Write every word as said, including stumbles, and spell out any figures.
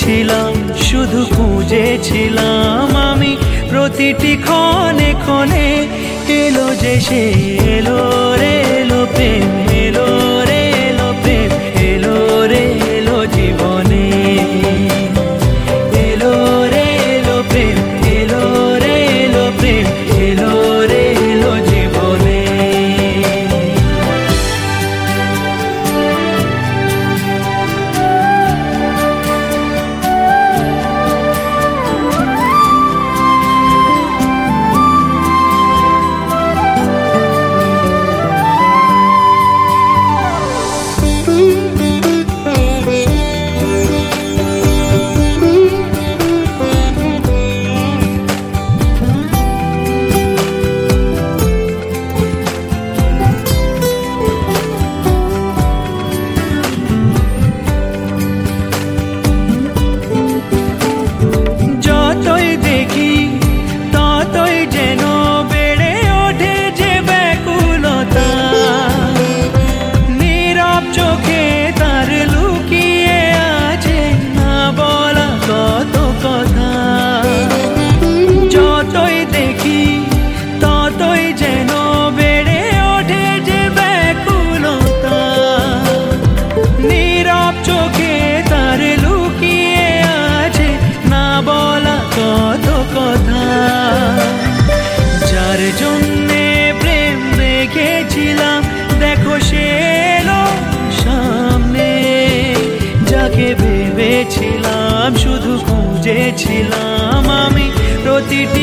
খুঁজেছিলাম শুধু খুঁজেছিলাম আমি প্রতিটি ক্ষণে ক্ষণে এলো যে সে এলো রে এলো প্রেম এলো রে এলো প্রেম এলো রে এলো জীবনে এলো রে এলো প্রেম এলো রে এলো প্রেম এলো রে এলো জীবনে দেখো সে এলো সামনে যাকে ভেবেছিলাম শুধু খুঁজেছিলাম আমি প্রতিটি